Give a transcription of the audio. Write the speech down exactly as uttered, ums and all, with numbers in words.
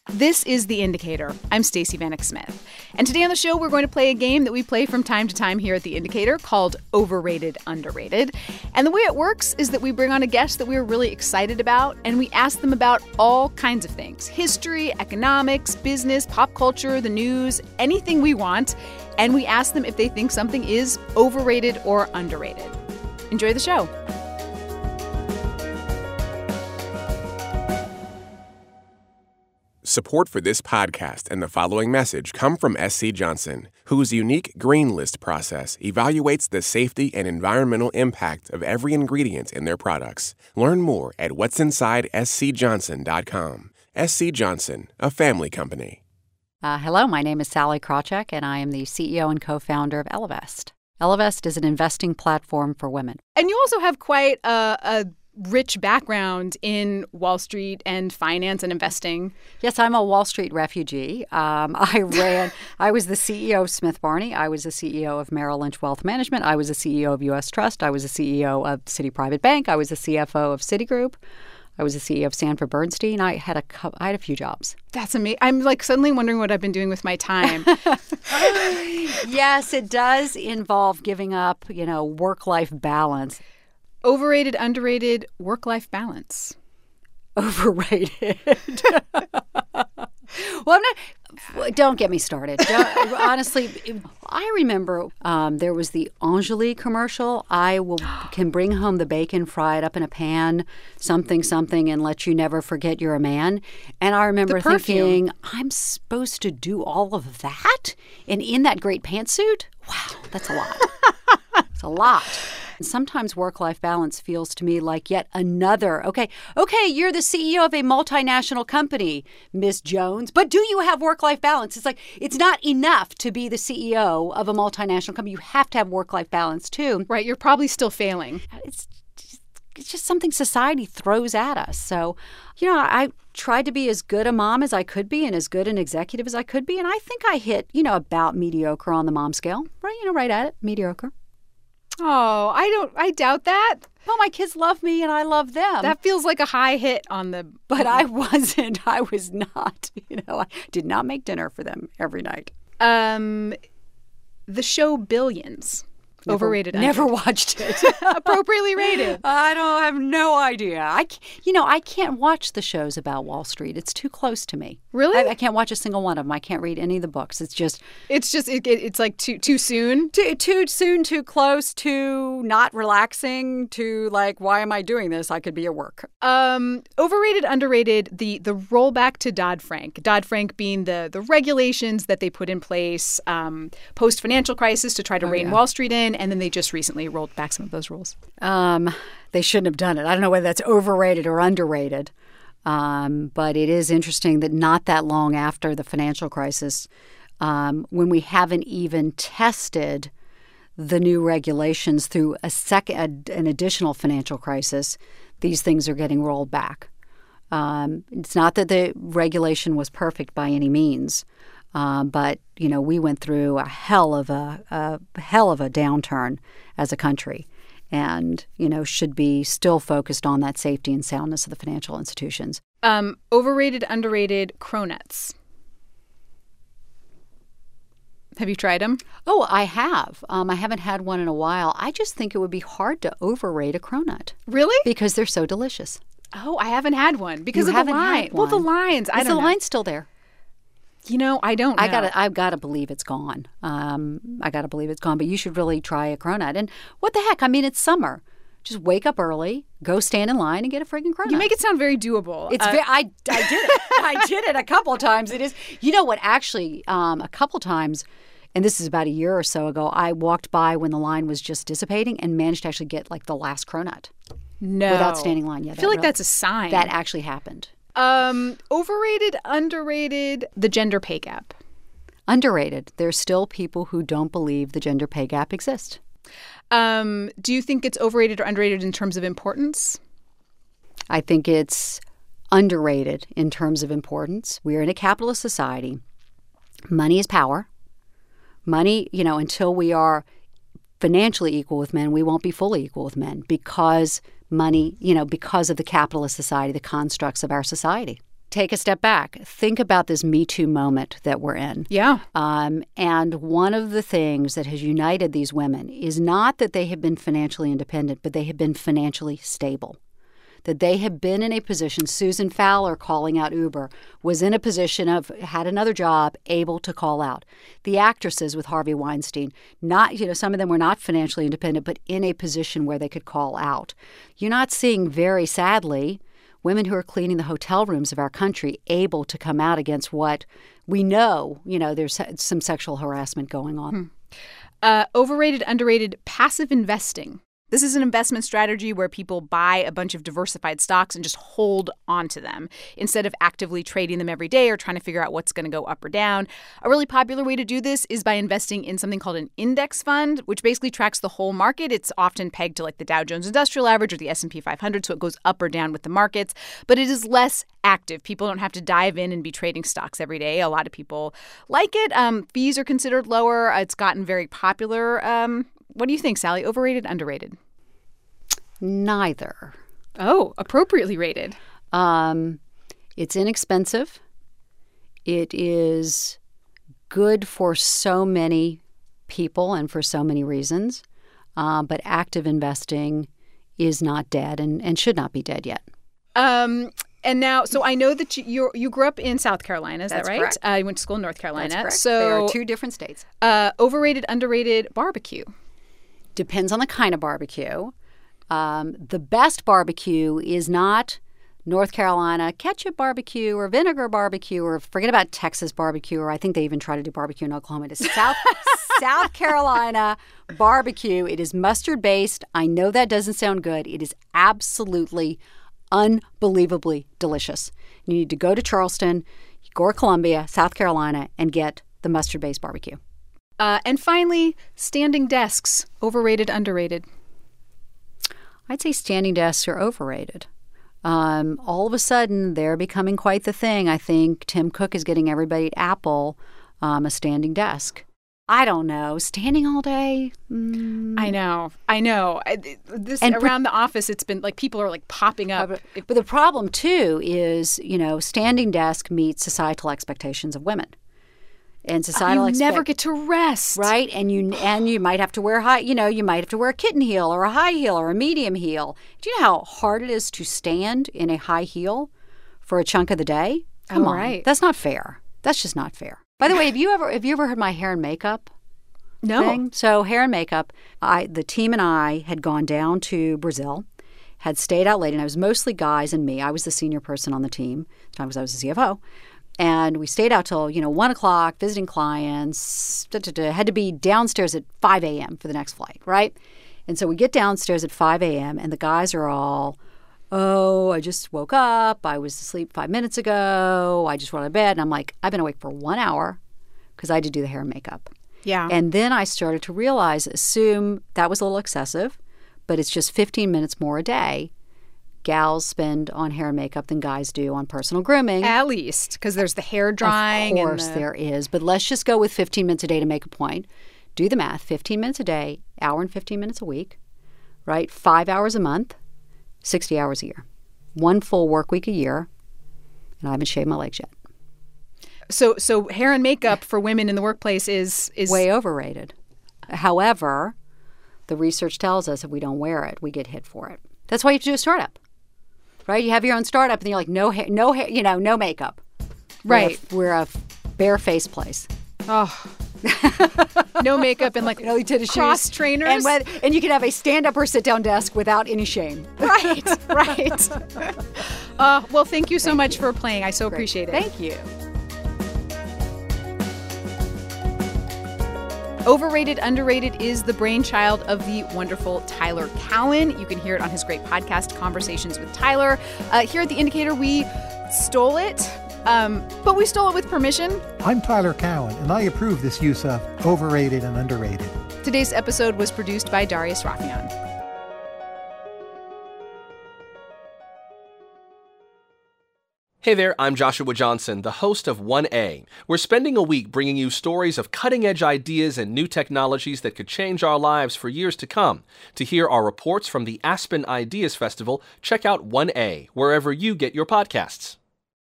This is The Indicator. I'm Stacey Vanek Smith. And today on the show, we're going to play a game that we play from time to time here at The Indicator called Overrated, Underrated. And the way it works is that we bring on a guest that we're really excited about, and we ask them about all kinds of things: history, economics, business, pop culture, the news, anything we want. And we ask them if they think something is overrated or underrated. Enjoy the show. Support for this podcast and the following message come from S C Johnson, whose unique green list process evaluates the safety and environmental impact of every ingredient in their products. Learn more at what's inside s c johnson dot com. S C Johnson, a family company. Uh, hello, my name is Sally Krawcheck, and I am the C E O and co-founder of Ellevest. Ellevest is an investing platform for women. And you also have quite a, a rich background in Wall Street and finance and investing. Yes, I'm a Wall Street refugee. Um, I ran, I was the C E O of Smith Barney. I was the C E O of Merrill Lynch Wealth Management. I was the C E O of U S Trust. I was the C E O of Citi Private Bank. I was the C F O of Citigroup. I was the C E O of Sanford Bernstein. I had a I had a few jobs. That's amazing. I'm like suddenly wondering what I've been doing with my time. Yes, it does involve giving up, you know, work-life balance. Overrated, underrated, work-life balance. Overrated. Well, I'm not. Don't get me started. Don't, honestly, I remember um, there was the Angeli commercial. I will can bring home the bacon, fry it up in a pan, something, something, and let you never forget you're a man. And I remember thinking, I'm supposed to do all of that? And in that great pantsuit? Wow, that's a lot. It's a lot. Sometimes work-life balance feels to me like yet another, okay, okay, you're the C E O of a multinational company, Miss Jones, but do you have work-life balance? It's like, it's not enough to be the C E O of a multinational company. You have to have work-life balance, too. Right, you're probably still failing. It's just, it's just something society throws at us. So, you know, I tried to be as good a mom as I could be and as good an executive as I could be, and I think I hit, you know, about mediocre on the mom scale, right, you know, right at it, mediocre. Oh, I don't, I doubt that. Well, my kids love me and I love them. That feels like a high hit on the... But I wasn't. I was not. You know, I did not make dinner for them every night. Um, the show Billions. Never, Overrated. Never underrated. watched it. Appropriately rated. I don't have no idea. I, you know, I can't watch the shows about Wall Street. It's too close to me. Really? I, I can't watch a single one of them. I can't read any of the books. It's just... It's just, it, it, it's like too too soon? Too, too soon, too close, too not relaxing, too like, why am I doing this? I could be at work. Um, overrated, underrated, the the rollback to Dodd-Frank. Dodd-Frank being the, the regulations that they put in place um, post-financial crisis to try to Oh, rein yeah. Wall Street in. And then they just recently rolled back some of those rules. Um, they shouldn't have done it. I don't know whether that's overrated or underrated. Um, but it is interesting that not that long after the financial crisis, um, when we haven't even tested the new regulations through a second, an additional financial crisis, these things are getting rolled back. Um, it's not that the regulation was perfect by any means. Uh, but, you know, we went through a hell of a, a hell of a downturn as a country and, you know, should be still focused on that safety and soundness of the financial institutions. Um, overrated, underrated, cronuts. Have you tried them? Oh, I have. Um, I haven't had one in a while. I just think it would be hard to overrate a cronut. Really? Because they're so delicious. Oh, I haven't had one because You of the haven't line. had Well, the one. lines. I Is don't the know. line still there? You know, I don't know. I gotta, I've got to believe it's gone. Um, I got to believe it's gone. But you should really try a cronut. And what the heck? I mean, it's summer. Just wake up early, go stand in line, and get a friggin' cronut. You make it sound very doable. It's Uh, very, I, I did it. I did it a couple of times. It is. You know what? Actually, um, a couple times, and this is about a year or so ago, I walked by when the line was just dissipating and managed to actually get like the last cronut. No. Without standing in line. Yeah, I feel that like really- that's a sign. That actually happened. Um, overrated, underrated, the gender pay gap. Underrated. There's still people who don't believe the gender pay gap exists. Um, do you think it's overrated or underrated in terms of importance? I think it's underrated in terms of importance. We're in a capitalist society. Money is power. Money, you know, until we are financially equal with men, we won't be fully equal with men because money, you know, because of the capitalist society, the constructs of our society. take a step back. Think about this Me Too moment that we're in. Yeah. Um, and one of the things that has united these women is not that they have been financially independent, but they have been financially stable. That they have been in a position, Susan Fowler calling out Uber, was in a position of, had another job, able to call out. The actresses with Harvey Weinstein, not, you know, some of them were not financially independent, but in a position where they could call out. You're not seeing, very sadly, women who are cleaning the hotel rooms of our country able to come out against what we know, you know, there's some sexual harassment going on. Hmm. Uh, overrated, underrated, passive investing. This is an investment strategy where people buy a bunch of diversified stocks and just hold onto them instead of actively trading them every day or trying to figure out what's going to go up or down. A really popular way to do this is by investing in something called an index fund, which basically tracks the whole market. It's often pegged to like the Dow Jones Industrial Average or the S and P five hundred, so it goes up or down with the markets. But it is less active. People don't have to dive in and be trading stocks every day. A lot of people like it. Um, fees are considered lower. It's gotten very popular. Um, what do you think, Sally? Overrated, underrated? Neither. Oh, appropriately rated. Um, it's inexpensive. It is good for so many people and for so many reasons. Uh, but active investing is not dead and, and should not be dead yet. Um, and now, so I know that you you're, you grew up in South Carolina, is That's that right? Correct. Uh, you went to school in North Carolina. That's correct. So there are two different states. Uh, overrated, underrated barbecue. Depends on the kind of barbecue. Um, the best barbecue is not North Carolina ketchup barbecue or vinegar barbecue or forget about Texas barbecue, or I think they even try to do barbecue in Oklahoma. It is South, South Carolina barbecue. It is mustard-based. I know that doesn't sound good. It is absolutely unbelievably delicious. You need to go to Charleston or Columbia, South Carolina, and get the mustard-based barbecue. Uh, and finally, standing desks. Overrated, underrated. I'd say standing desks are overrated. Um, all of a sudden, they're becoming quite the thing. I think Tim Cook is getting everybody at Apple um, a standing desk. I don't know. Standing all day? Mm. I know. I know. I, this And around the office, it's been like people are like popping up. But, but the problem, too, is, you know, standing desk meets societal expectations of women. And societal you expect- never get to rest, right? And you and you might have to wear high. You know, you might have to wear a kitten heel or a high heel or a medium heel. Do you know how hard it is to stand in a high heel for a chunk of the day? Come oh, on, right. That's not fair. That's just not fair. By the way, have you ever have you ever heard my hair and makeup no. thing? So hair and makeup. I the team and I had gone down to Brazil, had stayed out late, and it was mostly guys and me. I was the senior person on the team because I was the C F O. And we stayed out till, you know, one o'clock, visiting clients, da, da, da, had to be downstairs at five a.m. for the next flight, right? And so we get downstairs at five a.m. and the guys are all, oh, I just woke up. I was asleep five minutes ago. I just went to bed. And I'm like, I've been awake for one hour because I had to do the hair and makeup. Yeah. And then I started to realize, assume that was a little excessive, but it's just fifteen minutes more a day. Gals spend on hair and makeup than guys do on personal grooming. At least, because there's the hair drying. Of course and the... there is. But let's just go with fifteen minutes a day to make a point. Do the math. fifteen minutes a day, hour and fifteen minutes a week, right? Five hours a month, sixty hours a year. One full work week a year, and I haven't shaved my legs yet. So so hair and makeup for women in the workplace is... is way overrated. However, the research tells us if we don't wear it, we get hit for it. That's why you have to do a startup. Right? You have your own startup, and you're like, no hair, no hair, you know, no makeup. Right. We're a, we're a bare face place. Oh. No makeup and like no tennis cross shoes. trainers. And, when, and you can have a stand-up or sit-down desk without any shame. Right, right. uh, well, thank you so thank much you. for playing. I so Great. appreciate it. Thank you. Overrated, Underrated is the brainchild of the wonderful Tyler Cowen. You can hear it on his great podcast, Conversations with Tyler. Uh, here at The Indicator, we stole it, um, but we stole it with permission. I'm Tyler Cowen, and I approve this use of overrated and underrated. Today's episode was produced by Darius Raffian. Hey there, I'm Joshua Johnson, the host of one A. We're spending a week bringing you stories of cutting-edge ideas and new technologies that could change our lives for years to come. To hear our reports from the Aspen Ideas Festival, check out one A, wherever you get your podcasts.